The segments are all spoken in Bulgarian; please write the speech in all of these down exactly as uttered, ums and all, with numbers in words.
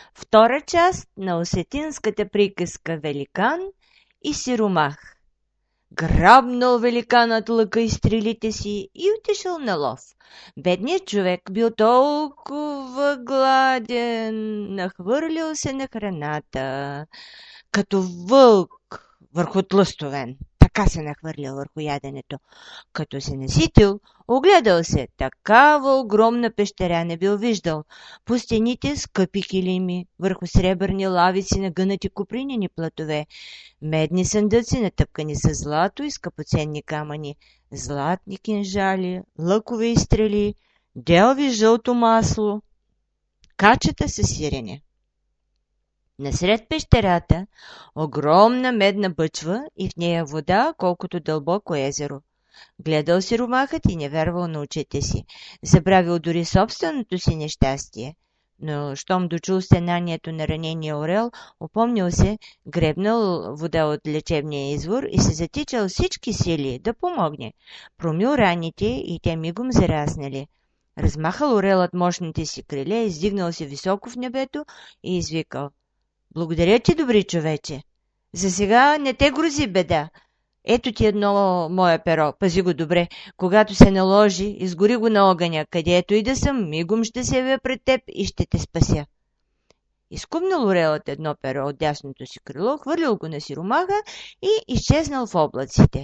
Втора част на осетинската приказка Великан и Сиромах. Грабнал великанът лъка и стрелите си и отишъл на лов. Бедният човек бил толкова гладен, нахвърлил се на храната, като вълк върху тлъстовен. Така се нахвърлял върху яденето. Като се наситил, огледал се. Такава огромна пещера не бил виждал. По стените скъпи килими, върху сребърни лавици на гънати купринени платове, медни съндъци, натъпкани с злато и скъпоценни камъни, златни кинжали, лъкове и стрели, делви жълто масло, качета с сирене. Насред пещерата огромна медна бъчва и в нея вода, колкото дълбоко езеро. Гледал Сиромахът и не вярвал на очите си. Забравил дори собственото си нещастие. Но щом дочул стенанието на ранения орел, опомнил се, гребнал вода от лечебния извор и се затичал всички сили да помогне. Промил раните и те мигом зараснали. Размахал орелът мощните си криле, издигнал се високо в небето и извикал: „Благодаря ти, добри човече. За сега не те грози беда. Ето ти едно мое перо, пази го добре. Когато се наложи, изгори го на огъня, където и да съм, мигом ще се явя пред теб и ще те спася.“ Изкубнал орелът едно перо от дясното си крило, хвърлил го на Сиромаха и изчезнал в облаците.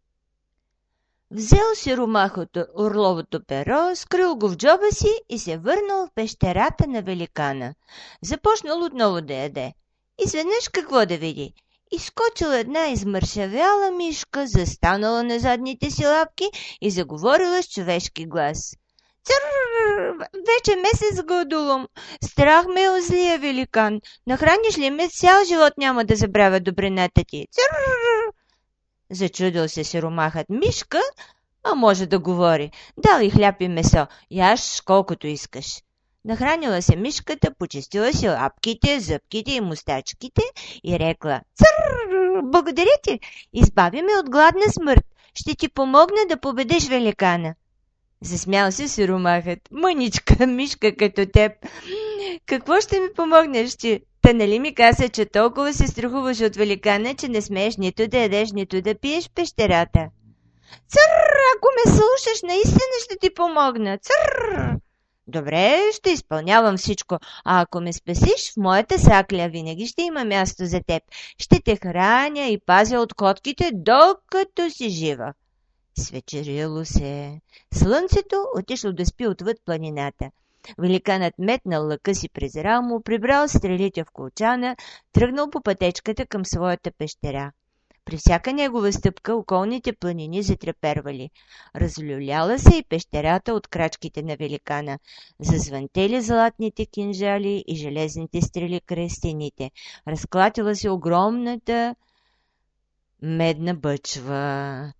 Взел Сиромахът орловото перо, скрил го в джоба си и се върнал в пещерата на великана. Започнал отново да яде. Изведнъж какво да види? Изскочила една измършавяла мишка, застанала на задните си лапки и заговорила с човешки глас. „Църрррр! Вече месец гладувам. Страх ме е от злия великан. Нахраниш ли ме, цял живот няма да забравя добрината ти. Църрррр!“ Зачудил се Сиромахът. Мишка, а може да говори. Дал и хляб и месо. Яш колкото искаш. Нахранила се мишката, почистила си лапките, зъбките и мустачките и рекла: „Църррр! Благодаря ти! Избави ме от гладна смърт. Ще ти помогна да победиш великана.“ Засмял се Сиромахът. „Мъничка мишка като теб. Какво ще ми помогнеш ти? Та нали ми каза, че толкова се страхуваш от великана, че не смееш нито да ядеш, нито да пиеш в пещерата?“ „Църррр! Ако ме слушаш, наистина ще ти помогна. Църррр! Добре, ще изпълнявам всичко, а ако ме спасиш, в моята сакля винаги ще има място за теб. Ще те храня и пазя от котките, докато си жива.“ Свечерило се. Слънцето отишло да спи отвъд планината. Великанът метнал лъка си през рамо, прибрал стрелите в колчана, тръгнал по пътечката към своята пещера. При всяка негова стъпка околните планини затрепервали. Разлюляла се и пещерата от крачките на великана. Зазвънтели златните кинжали и железните стрели край стените. Разклатила се огромната медна бъчва.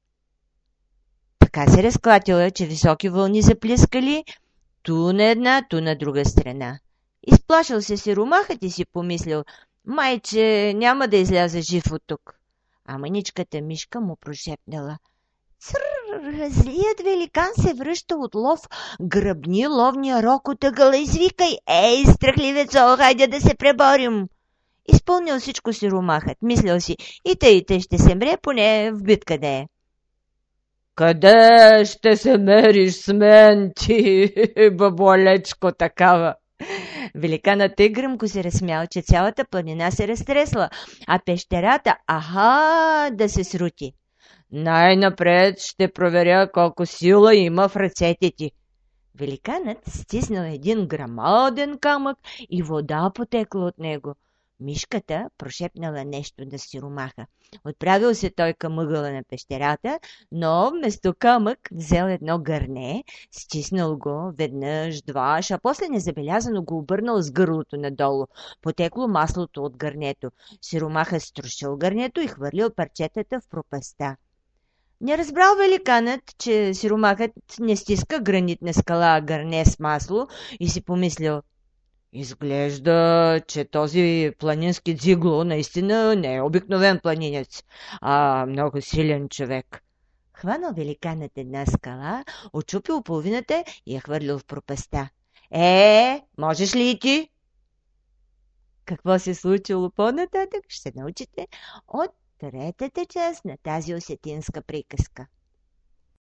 Така се разклатила, че високи вълни заплискали ту на една, ту на друга страна. Изплашил се Сиромахът и си помислил: „Майче, няма да изляза жив от тук.“ А мъничката мишка му прошепнала: „Църррр! Злият великан се връща от лов. Гръбни ловния рок от ъгъла, извикай: „Ей, страхливецо, хайде да се преборим!“ Изпълнил всичко Сиромахът. Мислил си: и тъй, и тъй ще се мре, поне в битка да е. „Къде ще се мериш с мен ти, баболечко такава?“ Великанът тъй гръмко се разсмял, че цялата планина се разтресла, а пещерата, аха, да се срути. „Най-напред ще проверя колко сила има в ръцете ти.“ Великанът стиснал един грамаден камък и вода потекла от него. Мишката прошепнала нещо на Сиромаха. Отправил се той към ъгъла на пещерата, но вместо камък взел едно гърне, стиснал го веднъж, дваш, а после незабелязано го обърнал с гърлото надолу. Потекло маслото от гърнето. Сиромаха струшил гърнето и хвърлил парчетата в пропаста. Не разбрал великанът, че Сиромахът не стиска гранитна скала, а гърне с масло, и си помислил: „Изглежда, че този планински дзигло наистина не е обикновен планинец, а много силен човек.“ Хванал великанът една скала, очупил половината и я хвърлил в пропаста. „Е, можеш ли и ти?“ Какво се случило по-нататък, ще научите от третата част на тази осетинска приказка.